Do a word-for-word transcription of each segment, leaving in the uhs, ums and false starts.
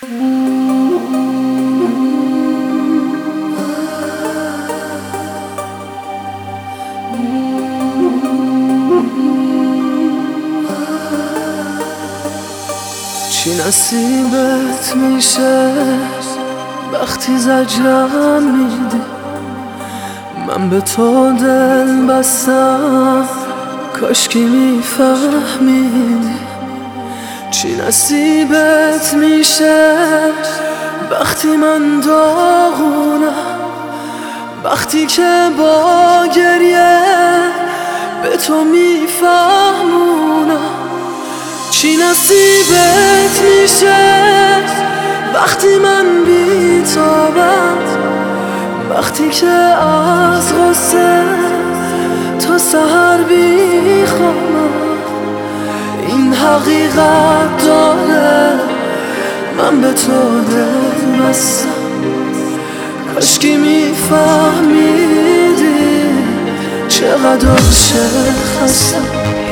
چی نصیبت میشه وقتی زجرم میدی؟ من به تو دل بستم، کاشکی میفهمیدی. چی نصیبت میشه وقتی من داغونم، وقتی که با گریه به تو میفهمونم. چی نصیبت میشه وقتی من بیتابم، وقتی که از غصه تا سحر بیخوابم. این حقیقت داره من به تو دل بستم، کاشکی میفهمیدی چقدر عاشق هستم.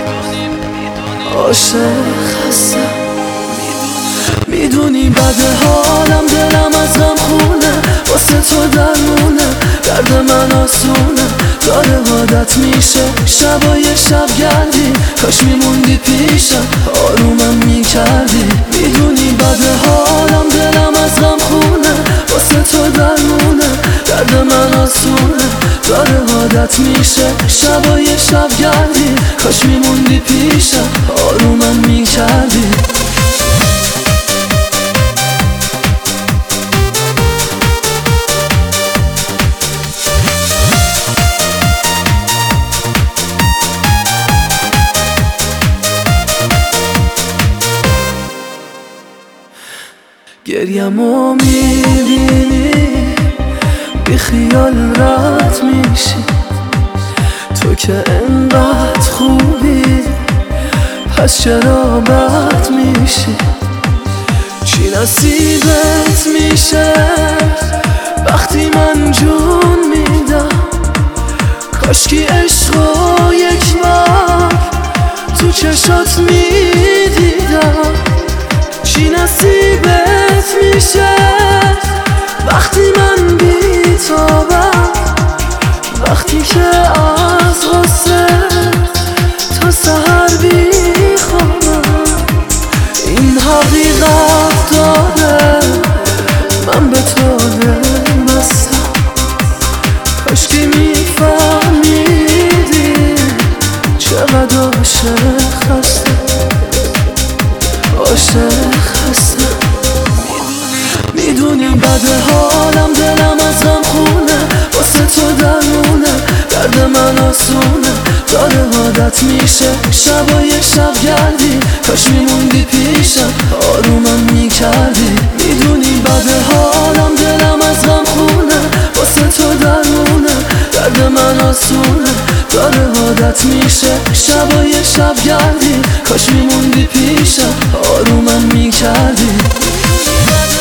عاشق هستم. میدونی بد حالم، دلم از غم خونه، واسه تو درمونه. درد من آسونه، داره عادت میشه. شبای شب گردی، کاش میموندی پیشم، آرومم میکردی. میدونی بد حالم، دلم از غم خونه، واسه تو درمونه. درد من آسونه، داره عادت میشه. شبای شب گردی، کاش میموندی پیشم، آرومم میکردی. گریمو میبینی، بی خیال رد میشی. تو که انقدر خوبی، پس چرا بد میشی؟ چی نصیبت میشه وقتی من جون میدم؟ کاشکی عشقو یک بار تو چشات میدیدم. چی نصیبت میشه وقتی من بیتابم، وقتی که از غصه تا سحر بیخوابم. این حقیقت داره من به تو دل بستم، کاشکی میفهمیدی چقدر عاشق هستم. عاشق هستم. میدونی بد حالم، دلم از غم خونه، واسه تو درمونه. درد من آسونه، داره عادت میشه. شبای شب گردی، کاش میموندی پیشم، آرومم میکردی. میدونی بد حالم، دلم از غم خونه، واسه تو درمونه. درد من آسونه، داره عادت میشه. شبای شب گردی، کاش میموندی پیشم، آرومم میکردی.